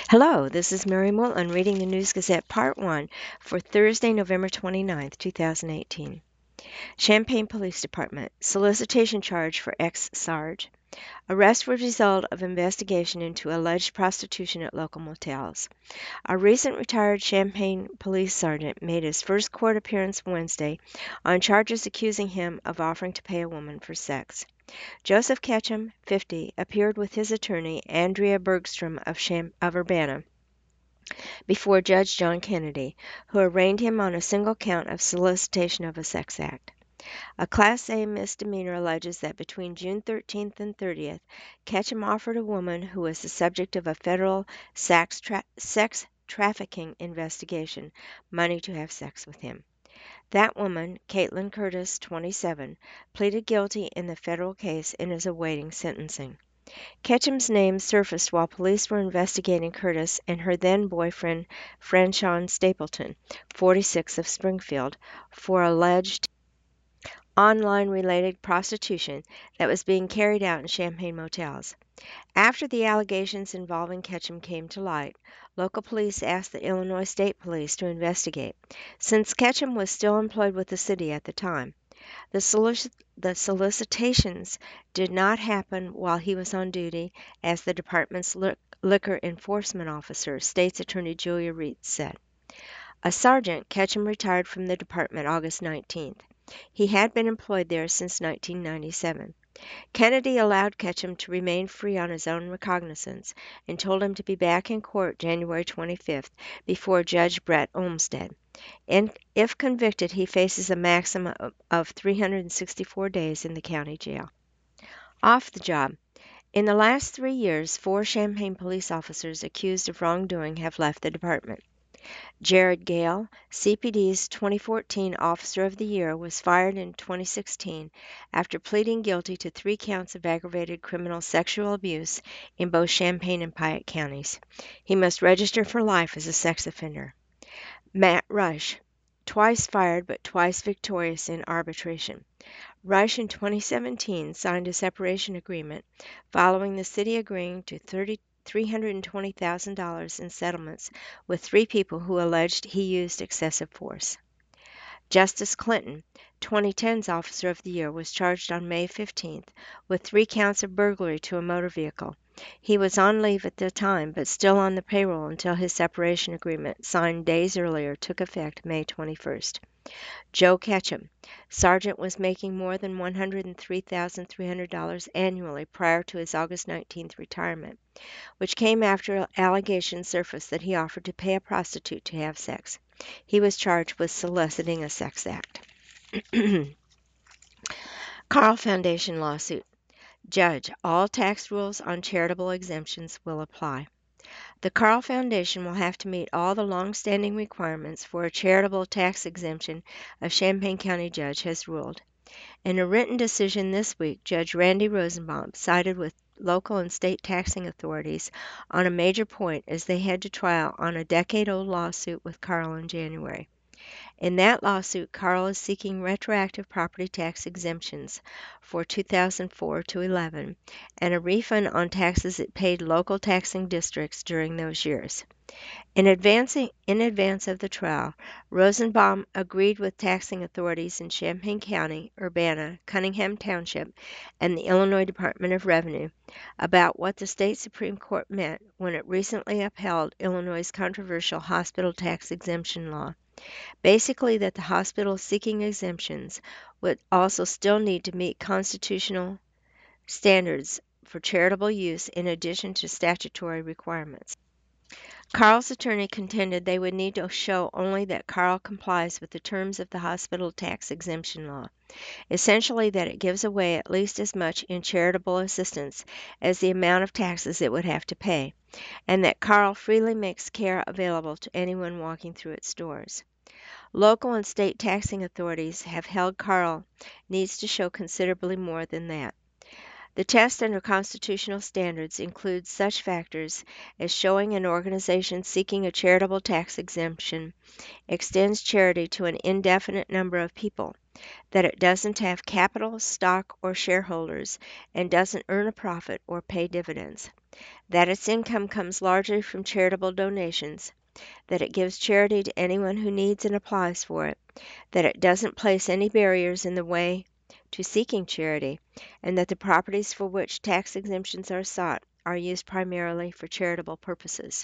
Hello, this is Mary Mullen reading the News Gazette Part 1 for Thursday, November 29th, 2018. Champaign Police Department solicitation charge for ex-Sarge. Arrest was result of investigation into alleged prostitution at local motels. A recent retired Champaign police sergeant made his first court appearance Wednesday on charges accusing him of offering to pay a woman for sex. Joseph Ketchum, 50, appeared with his attorney, Andrea Bergstrom of Urbana, before Judge John Kennedy, who arraigned him on a single count of solicitation of a sex act. A Class A misdemeanor alleges that between June 13th and 30th, Ketchum offered a woman who was the subject of a federal sex trafficking investigation money to have sex with him. That woman, Caitlin Curtis, 27, pleaded guilty in the federal case and is awaiting sentencing. Ketchum's name surfaced while police were investigating Curtis and her then-boyfriend Franshon Stapleton, 46, of Springfield, for alleged online-related prostitution that was being carried out in Champaign motels. After the allegations involving Ketchum came to light, local police asked the Illinois State Police to investigate, since Ketchum was still employed with the city at the time. The solicitations did not happen while he was on duty, as the department's liquor enforcement officer, State's Attorney Julia Reed, said. A sergeant, Ketchum retired from the department August 19th. He had been employed there since 1997. Kennedy allowed Ketchum to remain free on his own recognizance and told him to be back in court January 25th before Judge Brett Olmsted. And if convicted, he faces a maximum of 364 days in the county jail. Off the job. In the last 3 years, 4 Champaign police officers accused of wrongdoing have left the department. Jared Gale, CPD's 2014 Officer of the Year, was fired in 2016 after pleading guilty to 3 counts of aggravated criminal sexual abuse in both Champaign and Piatt counties. He must register for life as a sex offender. Matt Rush, twice fired but twice victorious in arbitration. Rush in 2017 signed a separation agreement following the city agreeing to $320,000 in settlements with 3 people who alleged he used excessive force. Justice Clinton, 2010's Officer of the Year, was charged on May 15th with 3 counts of burglary to a motor vehicle. He was on leave at the time, but still on the payroll until his separation agreement, signed days earlier, took effect May 21st. Joe Ketchum, sergeant, was making more than $103,300 annually prior to his August 19th retirement, which came after allegations surfaced that he offered to pay a prostitute to have sex. He was charged with soliciting a sex act. Carle Foundation lawsuit. Judge, all tax rules on charitable exemptions will apply. The Carle Foundation will have to meet all the long-standing requirements for a charitable tax exemption, a Champaign County judge has ruled. In a written decision this week, Judge Randy Rosenbaum sided with local and state taxing authorities on a major point as they head to trial on a decade-old lawsuit with Carle in January. In that lawsuit, Carle is seeking retroactive property tax exemptions for 2004 to 11 and a refund on taxes it paid local taxing districts during those years. In advance of the trial, Rosenbaum agreed with taxing authorities in Champaign County, Urbana, Cunningham Township, and the Illinois Department of Revenue about what the state Supreme Court meant when it recently upheld Illinois' controversial hospital tax exemption law. Basically, that the hospitals seeking exemptions would also still need to meet constitutional standards for charitable use in addition to statutory requirements. Carle's attorney contended they would need to show only that Carle complies with the terms of the hospital tax exemption law, essentially that it gives away at least as much in charitable assistance as the amount of taxes it would have to pay, and that Carle freely makes care available to anyone walking through its doors. Local and state taxing authorities have held Carle needs to show considerably more than that. The test under constitutional standards includes such factors as showing an organization seeking a charitable tax exemption extends charity to an indefinite number of people, that it doesn't have capital, stock, or shareholders, and doesn't earn a profit or pay dividends. that its income comes largely from charitable donations, that it gives charity to anyone who needs and applies for it, that it doesn't place any barriers in the way to seeking charity, and that the properties for which tax exemptions are sought are used primarily for charitable purposes.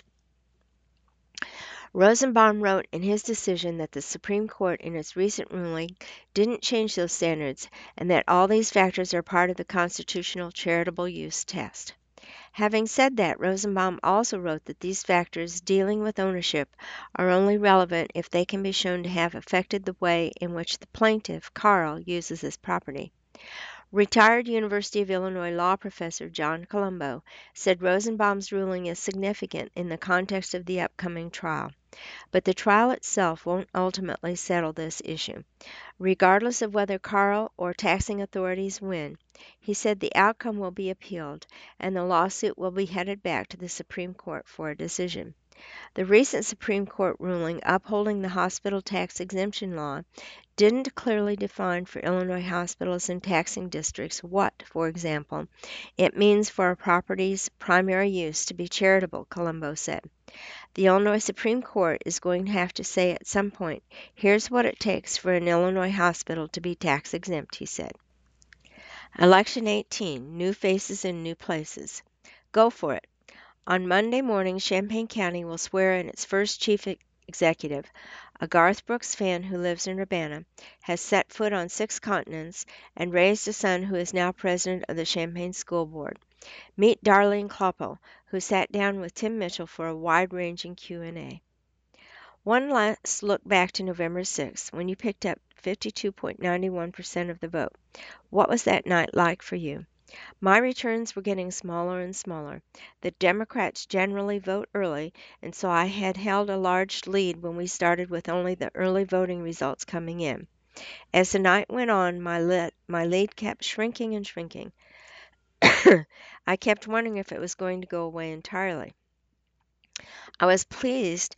Rosenbaum wrote in his decision that the Supreme Court in its recent ruling didn't change those standards and that all these factors are part of the constitutional charitable use test. Having said that, Rosenbaum also wrote that these factors dealing with ownership are only relevant if they can be shown to have affected the way in which the plaintiff, Carl, uses his property. Retired University of Illinois law professor John Colombo said Rosenbaum's ruling is significant in the context of the upcoming trial, but the trial itself won't ultimately settle this issue. Regardless of whether Carl or taxing authorities win, he said the outcome will be appealed and the lawsuit will be headed back to the Supreme Court for a decision. The recent Supreme Court ruling upholding the hospital tax exemption law didn't clearly define for Illinois hospitals and taxing districts what, for example, it means for a property's primary use to be charitable, Colombo said. The Illinois Supreme Court is going to have to say at some point, here's what it takes for an Illinois hospital to be tax exempt, he said. Election 18, New Faces in New Places. Go for it. On Monday morning, Champaign County will swear in its first chief executive. A Garth Brooks fan who lives in Urbana, has set foot on 6 continents, and raised a son who is now president of the Champaign School Board. Meet Darlene Kloppel, who sat down with Tim Mitchell for a wide-ranging Q&A. One last look back to November 6th, when you picked up 52.91% of the vote. What was that night like for you? My returns were getting smaller and smaller. The Democrats generally vote early, and so I had held a large lead when we started with only the early voting results coming in. As the night went on, my lead kept shrinking and shrinking. I kept wondering if it was going to go away entirely. I was pleased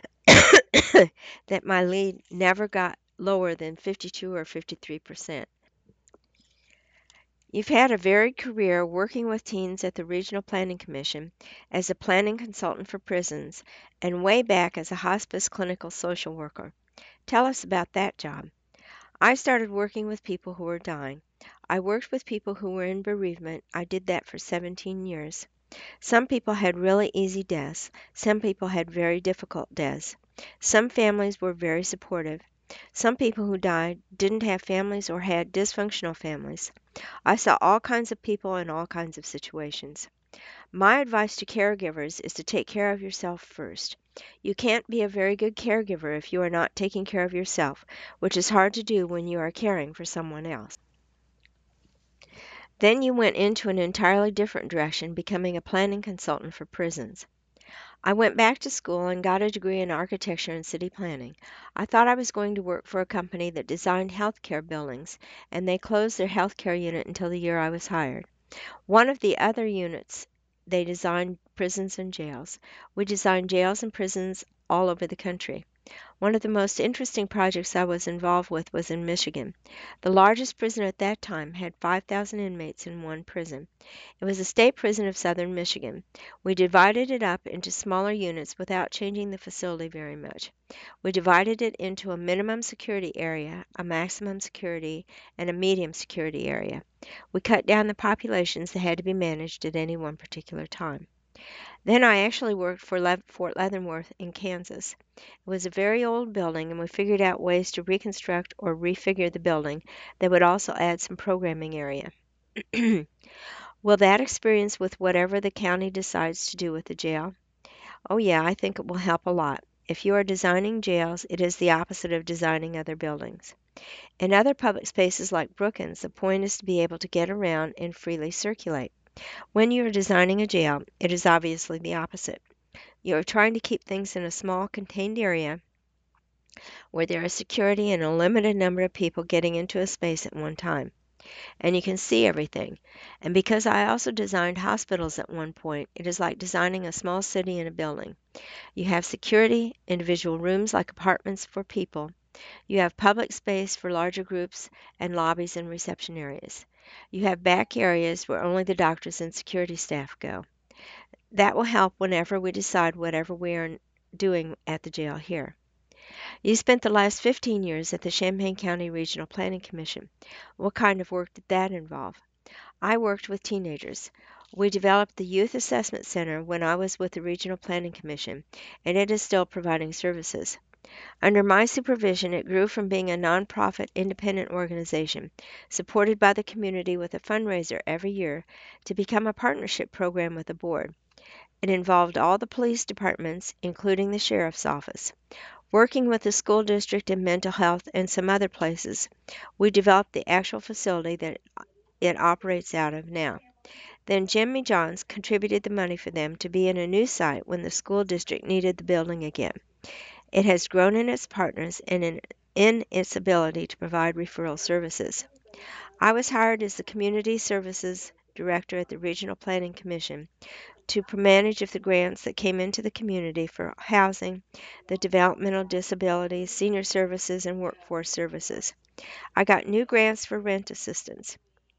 that my lead never got lower than 52 or 53%. You've had a varied career working with teens at the Regional Planning Commission, as a planning consultant for prisons, and way back as a hospice clinical social worker. Tell us about that job. I started working with people who were dying. I worked with people who were in bereavement. I did that for 17 years. Some people had really easy deaths. Some people had very difficult deaths. Some families were very supportive. Some people who died didn't have families or had dysfunctional families. I saw all kinds of people in all kinds of situations. My advice to caregivers is to take care of yourself first. You can't be a very good caregiver if you are not taking care of yourself, which is hard to do when you are caring for someone else. Then you went into an entirely different direction, becoming a planning consultant for prisons. I went back to school and got a degree in architecture and city planning. I thought I was going to work for a company that designed healthcare buildings, and they closed their healthcare unit until the year I was hired. One of the other units, they designed prisons and jails. We designed jails and prisons all over the country. One of the most interesting projects I was involved with was in Michigan. The largest prison at that time had 5,000 inmates in one prison. It was a state prison of southern Michigan. We divided it up into smaller units without changing the facility very much. We divided it into a minimum security area, a maximum security, and a medium security area. We cut down the populations that had to be managed at any one particular time. Then I actually worked for Fort Leavenworth in Kansas. It was a very old building, and we figured out ways to reconstruct or refigure the building that would also add some programming area. Will that experience with whatever the county decides to do with the jail? Oh, yeah, I think it will help a lot. If you are designing jails, it is the opposite of designing other buildings. In other public spaces like Brookins, the point is to be able to get around and freely circulate. When you are designing a jail, it is obviously the opposite. You are trying to keep things in a small, contained area where there is security and a limited number of people getting into a space at one time, and you can see everything. And because I also designed hospitals at one point, it is like designing a small city in a building. You have security, individual rooms like apartments for people. You have public space for larger groups, and lobbies and reception areas. You have back areas where only the doctors and security staff go. That will help whenever we decide whatever we are doing at the jail here. You spent the last 15 years at the Champaign County Regional Planning Commission. What kind of work did that involve? I worked with teenagers. We developed the Youth Assessment Center when I was with the Regional Planning Commission, and it is still providing services. Under my supervision, it grew from being a nonprofit independent organization supported by the community with a fundraiser every year to become a partnership program with the board. It involved all the police departments, including the sheriff's office. Working with the school district and mental health and some other places, we developed the actual facility that it operates out of now. Then Jimmy Johns contributed the money for them to be in a new site when the school district needed the building again. It has grown in its partners and in its ability to provide referral services. I was hired as the Community Services Director at the Regional Planning Commission to manage the grants that came into the community for housing, the developmental disabilities, senior services, and workforce services. I got new grants for rent assistance.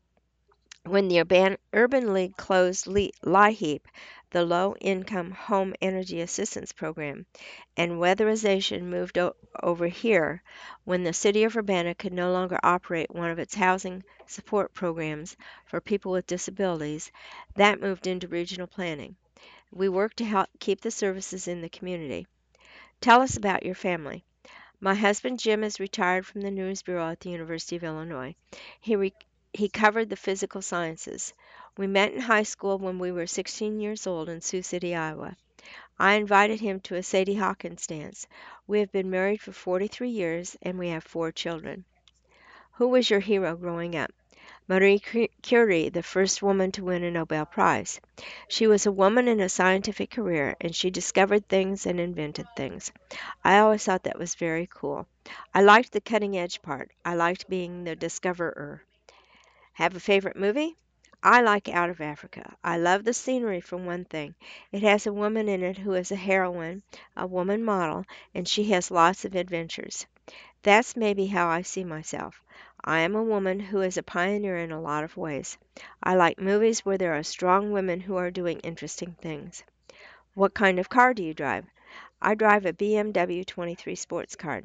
When the Urban League closed LIHEAP, the Low Income Home Energy Assistance Program, and weatherization moved over here when the city of Urbana could no longer operate one of its housing support programs for people with disabilities, that moved into regional planning. We work to help keep the services in the community. Tell us about your family. My husband Jim is retired from the News Bureau at the University of Illinois. He re- he covered the physical sciences. We met in high school when we were 16 years old in Sioux City, Iowa. I invited him to a Sadie Hawkins dance. We have been married for 43 years and we have 4 children. Who was your hero growing up? Marie Curie, the first woman to win a Nobel Prize. She was a woman in a scientific career and she discovered things and invented things. I always thought that was very cool. I liked the cutting edge part. I liked being the discoverer. Have a favorite movie? I like Out of Africa. I love the scenery for one thing. It has a woman in it who is a heroine, a woman model, and she has lots of adventures. That's maybe how I see myself. I am a woman who is a pioneer in a lot of ways. I like movies where there are strong women who are doing interesting things. What kind of car do you drive? I drive a BMW 23 sports car.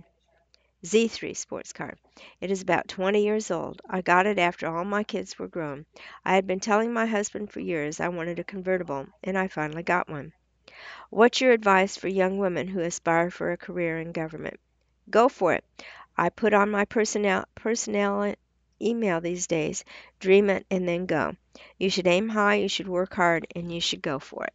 Z3 sports car. It is about 20 years old. I got it after all my kids were grown. I had been telling my husband for years I wanted a convertible, and I finally got one. What's your advice for young women who aspire for a career in government? Go for it. I put on my personnel email these days. Dream it and then go. You should aim high, you should work hard, and you should go for it.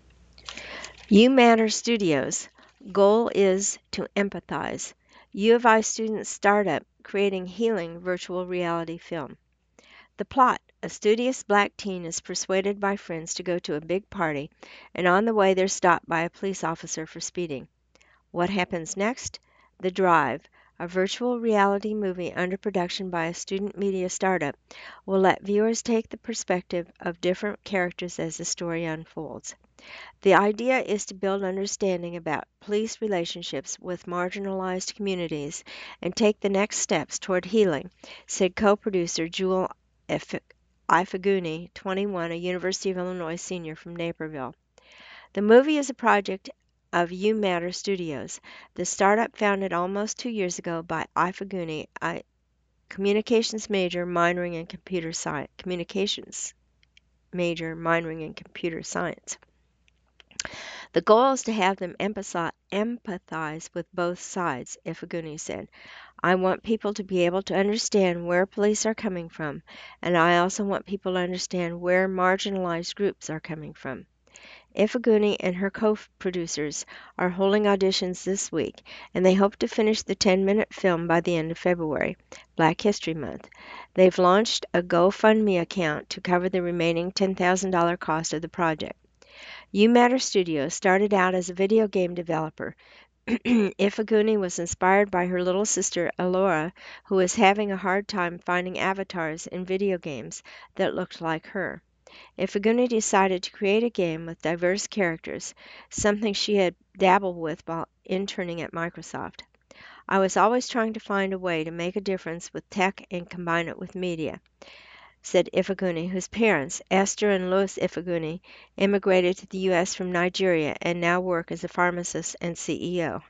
You Matter Studios. Goal is to empathize. U of I student startup creating healing virtual reality film. The plot: a studious black teen is persuaded by friends to go to a big party, and on the way they're stopped by a police officer for speeding. What happens next? The Drive, a virtual reality movie under production by a student media startup, will let viewers take the perspective of different characters as the story unfolds. The idea is to build understanding about police relationships with marginalized communities and take the next steps toward healing, said co-producer Jewel Ifaguni, 21, a University of Illinois senior from Naperville. The movie is a project of You Matter Studios, the startup founded almost 2 years ago by Ifaguni, a communications major minoring in computer science. The goal is to have them empathize with both sides, Ifaguni said. I want people to be able to understand where police are coming from, and I also want people to understand where marginalized groups are coming from. Ifaguni and her co-producers are holding auditions this week, and they hope to finish the 10-minute film by the end of February, Black History Month. They've launched a GoFundMe account to cover the remaining $10,000 cost of the project. You Matter Studios started out as a video game developer. Ifaguni was inspired by her little sister Elora, who was having a hard time finding avatars in video games that looked like her. Ifaguni decided to create a game with diverse characters, something she had dabbled with while interning at Microsoft. I was always trying to find a way to make a difference with tech and combine it with media. said Ifeguni, whose parents, Esther and Louis Ifeguni, immigrated to the U.S. from Nigeria and now work as a pharmacist and CEO.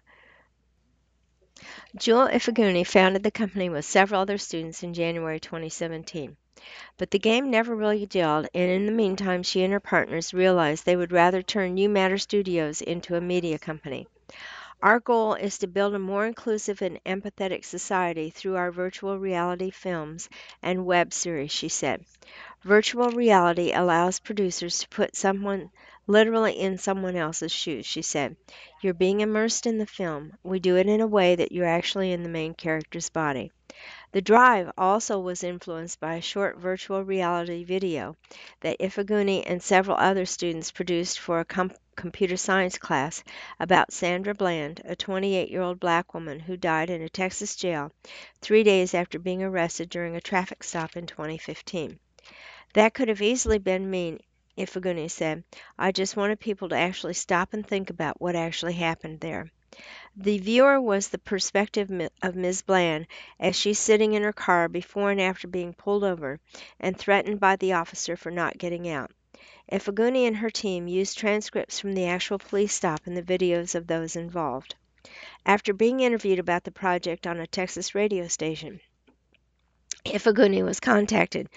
Jewel Ifeguni founded the company with several other students in January 2017. But the game never really gelled, and in the meantime, she and her partners realized they would rather turn New Matter Studios into a media company. Our goal is to build a more inclusive and empathetic society through our virtual reality films and web series, she said. Virtual reality allows producers to put someone literally in someone else's shoes, she said. You're being immersed in the film. We do it in a way that you're actually in the main character's body. The drive also was influenced by a short virtual reality video that Ifeguni and several other students produced for a computer science class about Sandra Bland, a 28-year-old black woman who died in a Texas jail 3 days after being arrested during a traffic stop in 2015. That could have easily been me, Ifeguni said. I just wanted people to actually stop and think about what actually happened there. The viewer was the perspective of Miss Bland as she's sitting in her car before and after being pulled over and threatened by the officer for not getting out. Ifeguni and her team used transcripts from the actual police stop and the videos of those involved. After being interviewed about the project on a Texas radio station, Ifeguni was contacted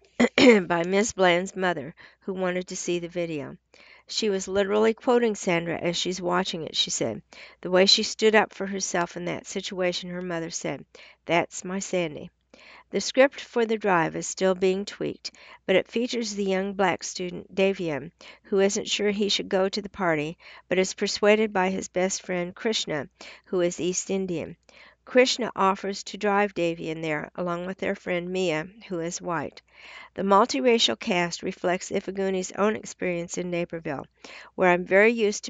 by Miss Bland's mother, who wanted to see the video. She was literally quoting Sandra as she's watching it, she said. The way she stood up for herself in that situation, her mother said, "That's my Sandy." The script for the drive is still being tweaked, but it features the young black student, Davian, who isn't sure he should go to the party, but is persuaded by his best friend, Krishna, who is East Indian. Krishna offers to drive Davian there, along with their friend Mia, who is white. The multiracial cast reflects Ifeguni's own experience in Naperville, where I'm very used to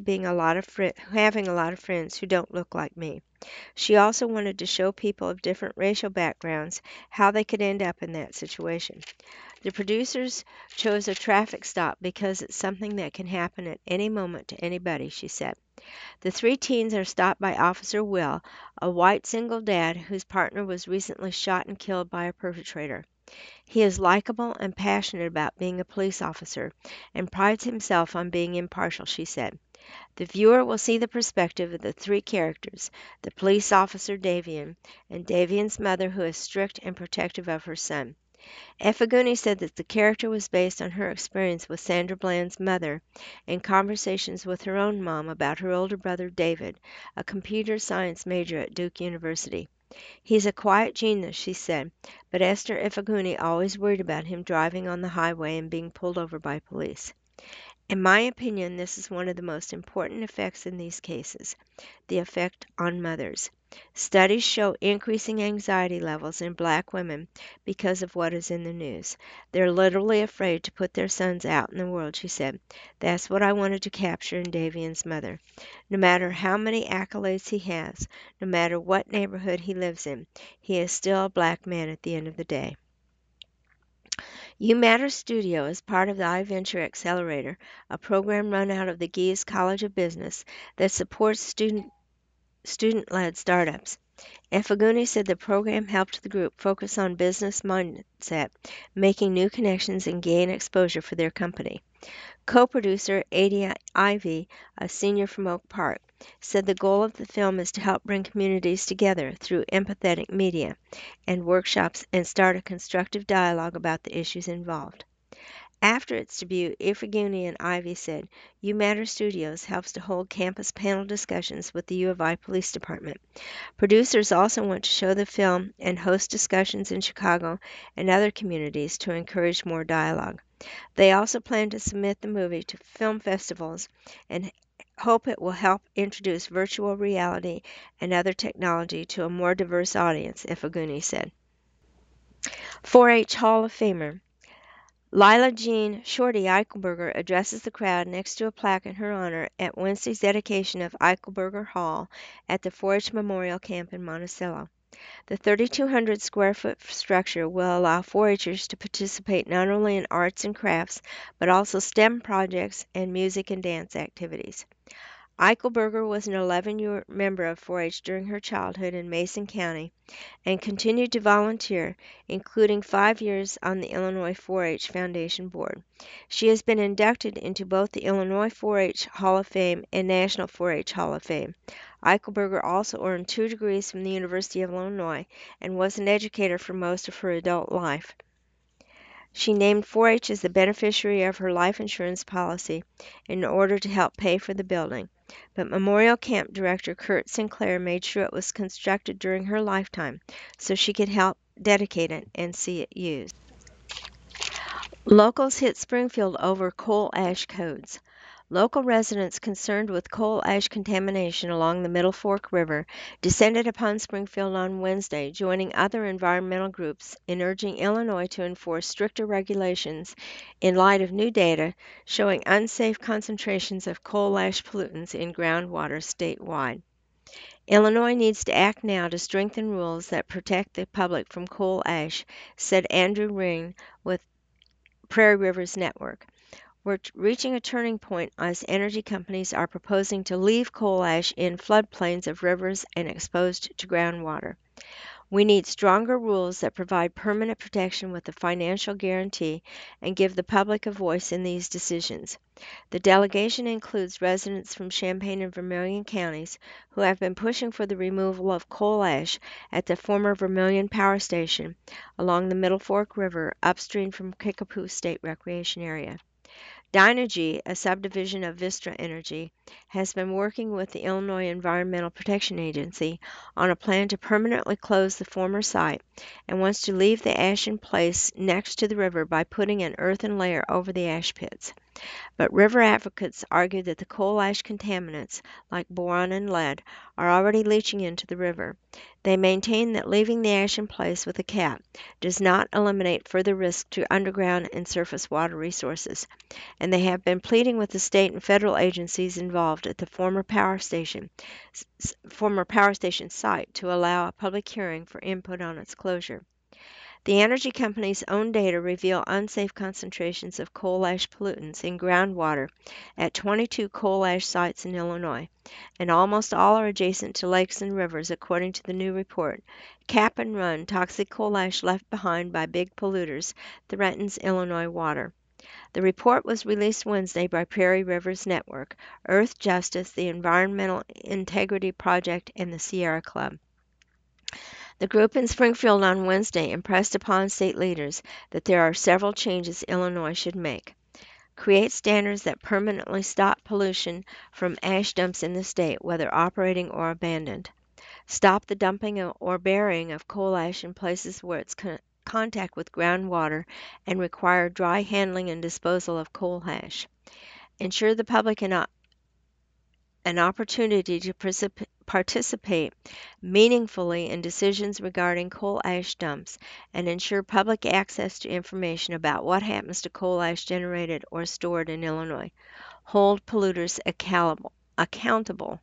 having a lot of friends who don't look like me. She also wanted to show people of different racial backgrounds how they could end up in that situation. The producers chose a traffic stop because it's something that can happen at any moment to anybody, she said. The three teens are stopped by Officer Will, a white single dad whose partner was recently shot and killed by a perpetrator. He is likable and passionate about being a police officer and prides himself on being impartial, she said. The viewer will see the perspective of the three characters, the police officer Davian, and Davian's mother who is strict and protective of her son. Ifeguni said that the character was based on her experience with Sandra Bland's mother and conversations with her own mom about her older brother David, a computer science major at Duke University. He's a quiet genius, she said, but Esther Ifeguni always worried about him driving on the highway and being pulled over by police. In my opinion, this is one of the most important effects in these cases, the effect on mothers. Studies show increasing anxiety levels in black women because of what is in the news. They're literally afraid to put their sons out in the world, she said. That's what I wanted to capture in Davian's mother. No matter how many accolades he has, no matter what neighborhood he lives in, he is still a black man at the end of the day. UMatter Studio is part of the iVenture Accelerator, a program run out of the Gies College of Business that supports student-led startups. Ifeguni said the program helped the group focus on business mindset, making new connections and gain exposure for their company. Co-producer Adi Ivy, a senior from Oak Park, said the goal of the film is to help bring communities together through empathetic media and workshops and start a constructive dialogue about the issues involved. After its debut, Ifeguni and Ivy said, UMatter Studios helps to hold campus panel discussions with the U of I Police Department. Producers also want to show the film and host discussions in Chicago and other communities to encourage more dialogue. They also plan to submit the movie to film festivals and hope it will help introduce virtual reality and other technology to a more diverse audience, Ifeguni said. 4-H Hall of Famer Lila Jean Shorty Eichelberger addresses the crowd next to a plaque in her honor at Wednesday's dedication of Eichelberger Hall at the 4-H Memorial Camp in Monticello. The 3,200 square foot structure will allow 4-Hers to participate not only in arts and crafts, but also STEM projects and music and dance activities. Eichelberger was an 11-year member of 4-H during her childhood in Mason County and continued to volunteer, including 5 years on the Illinois 4-H Foundation Board. She has been inducted into both the Illinois 4-H Hall of Fame and National 4-H Hall of Fame. Eichelberger also earned 2 degrees from the University of Illinois and was an educator for most of her adult life. She named 4-H as the beneficiary of her life insurance policy in order to help pay for the building, but Memorial Camp Director Kurt Sinclair made sure it was constructed during her lifetime so she could help dedicate it and see it used. Locals hit Springfield over coal ash codes. Local residents concerned with coal ash contamination along the Middle Fork River descended upon Springfield on Wednesday, joining other environmental groups in urging Illinois to enforce stricter regulations in light of new data showing unsafe concentrations of coal ash pollutants in groundwater statewide. Illinois needs to act now to strengthen rules that protect the public from coal ash, said Andrew Ring with Prairie Rivers Network. We're reaching a turning point as energy companies are proposing to leave coal ash in floodplains of rivers and exposed to groundwater. We need stronger rules that provide permanent protection with a financial guarantee and give the public a voice in these decisions. The delegation includes residents from Champaign and Vermilion counties who have been pushing for the removal of coal ash at the former Vermilion Power Station along the Middle Fork River upstream from Kickapoo State Recreation Area. Dynegy, a subdivision of Vistra Energy, has been working with the Illinois Environmental Protection Agency on a plan to permanently close the former site and wants to leave the ash in place next to the river by putting an earthen layer over the ash pits. But river advocates argue that the coal ash contaminants, like boron and lead, are already leaching into the river. They maintain that leaving the ash in place with a cap does not eliminate further risk to underground and surface water resources, and they have been pleading with the state and federal agencies involved at the former power station site to allow a public hearing for input on its closure. The energy company's own data reveal unsafe concentrations of coal ash pollutants in groundwater at 22 coal ash sites in Illinois, and almost all are adjacent to lakes and rivers, according to the new report. Cap and run toxic coal ash left behind by big polluters threatens Illinois water. The report was released Wednesday by Prairie Rivers Network, Earth Justice, the Environmental Integrity Project, and the Sierra Club. The group in Springfield on Wednesday impressed upon state leaders that there are several changes Illinois should make. Create standards that permanently stop pollution from ash dumps in the state, whether operating or abandoned. Stop the dumping or burying of coal ash in places where it's contact with groundwater and require dry handling and disposal of coal ash. Ensure the public an opportunity to participate meaningfully in decisions regarding coal ash dumps and ensure public access to information about what happens to coal ash generated or stored in Illinois. Hold polluters accountable.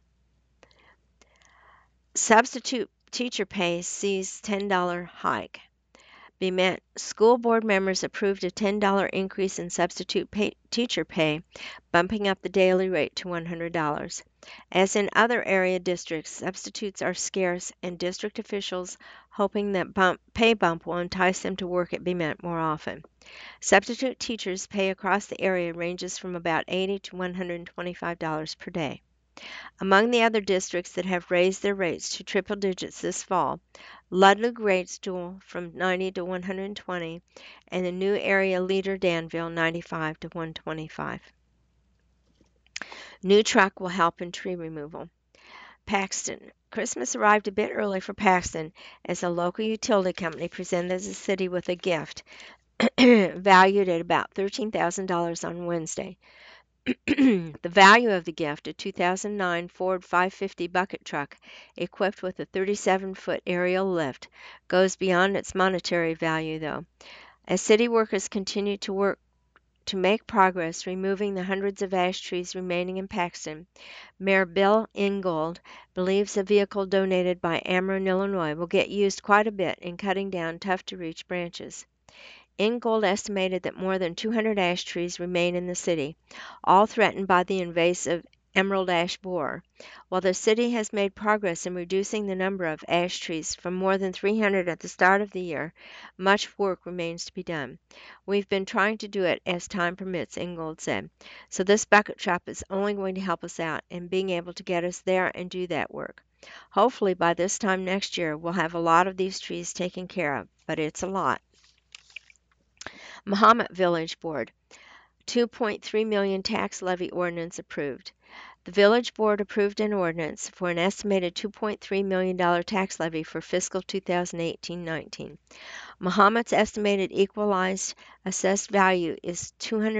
Substitute teacher pay sees $10 hike. Bement school board members approved a $10 increase in substitute teacher pay, bumping up the daily rate to $100. As in other area districts, substitutes are scarce, and district officials hoping that pay bump will entice them to work at Bement more often. Substitute teachers' pay across the area ranges from about $80 to $125 per day. Among the other districts that have raised their rates to triple digits this fall, Ludlow Gradesville from 90 to 120, and the new area leader Danville 95 to 125. New truck will help in tree removal. Paxton. Christmas arrived a bit early for Paxton as a local utility company presented the city with a gift valued at about $13,000 on Wednesday. The value of the gift, a 2009 Ford 550 bucket truck equipped with a 37-foot aerial lift, goes beyond its monetary value, though. As city workers continue to work to make progress removing the hundreds of ash trees remaining in Paxton, Mayor Bill Ingold believes a vehicle donated by Ameren, Illinois, will get used quite a bit in cutting down tough-to-reach branches. Ingold estimated that more than 200 ash trees remain in the city, all threatened by the invasive emerald ash borer. While the city has made progress in reducing the number of ash trees from more than 300 at the start of the year, much work remains to be done. We've been trying to do it as time permits, Ingold said. So this bucket truck is only going to help us out in being able to get us there and do that work. Hopefully by this time next year we'll have a lot of these trees taken care of, but it's a lot. Mahomet Village Board, 2.3 million tax levy ordinance approved. The Village Board approved an ordinance for an estimated $2.3 million tax levy for fiscal 2018-19. Mahomet's estimated equalized assessed value is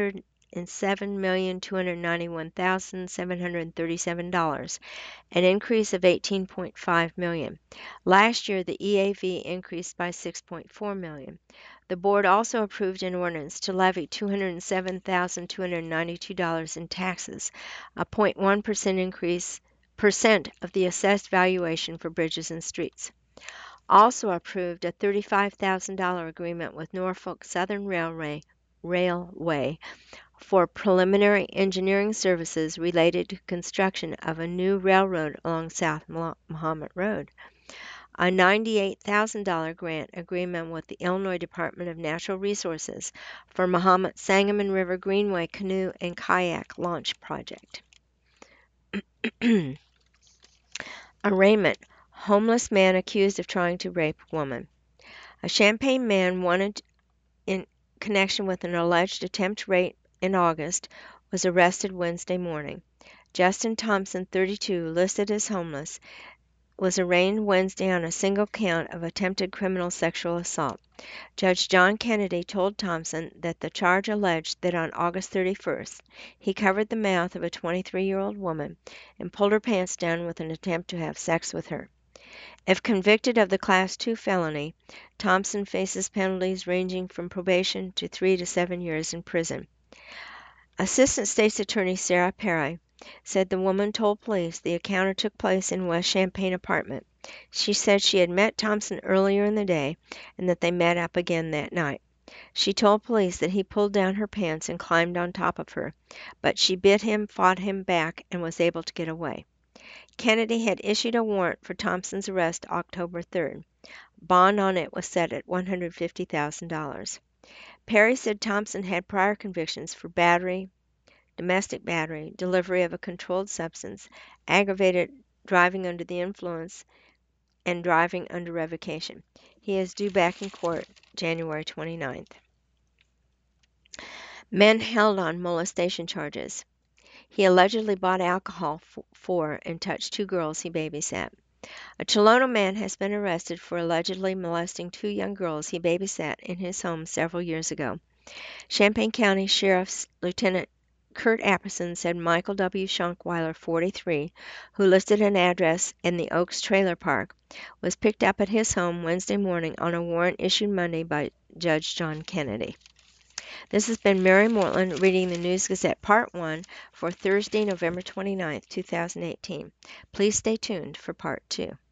$207,291,737, an increase of $18.5 million. Last year, the EAV increased by $6.4 million. The board also approved an ordinance to levy $207,292 in taxes, a 0.1% increase of the assessed valuation for bridges and streets. Also approved a $35,000 agreement with Norfolk Southern Railway for preliminary engineering services related to construction of a new railroad along South Mahomet Road. A $98,000 grant agreement with the Illinois Department of Natural Resources for Mahomet Sangamon River Greenway Canoe and Kayak Launch Project. Arraignment. Homeless man accused of trying to rape woman. A Champaign man wanted in connection with an alleged attempt rape in August was arrested Wednesday morning. Justin Thompson, 32, listed as homeless, was arraigned Wednesday on a single count of attempted criminal sexual assault. Judge John Kennedy told Thompson that the charge alleged that on August 31st he covered the mouth of a 23-year-old woman and pulled her pants down with an attempt to have sex with her. If convicted of the Class II felony, Thompson faces penalties ranging from probation to 3 to 7 years in prison. Assistant State's Attorney Sarah Perry said the woman told police the encounter took place in West Champaign apartment. She said she had met Thompson earlier in the day and that they met up again that night. She told police that he pulled down her pants and climbed on top of her, but she bit him, fought him back, and was able to get away. Kennedy had issued a warrant for Thompson's arrest October 3rd. Bond on it was set at $150,000. Perry said Thompson had prior convictions for battery, domestic battery, delivery of a controlled substance, aggravated driving under the influence, and driving under revocation. He is due back in court January 29th. Men held on molestation charges. He allegedly bought alcohol for and touched 2 girls he babysat. A Chileno man has been arrested for allegedly molesting 2 young girls he babysat in his home several years ago. Champaign County Sheriff's Lieutenant Kurt Apperson said Michael W. Schunkweiler, 43, who listed an address in the Oaks Trailer Park, was picked up at his home Wednesday morning on a warrant issued Monday by Judge John Kennedy. This has been Mary Mortland reading the News Gazette Part 1 for Thursday, November 29, 2018. Please stay tuned for Part 2.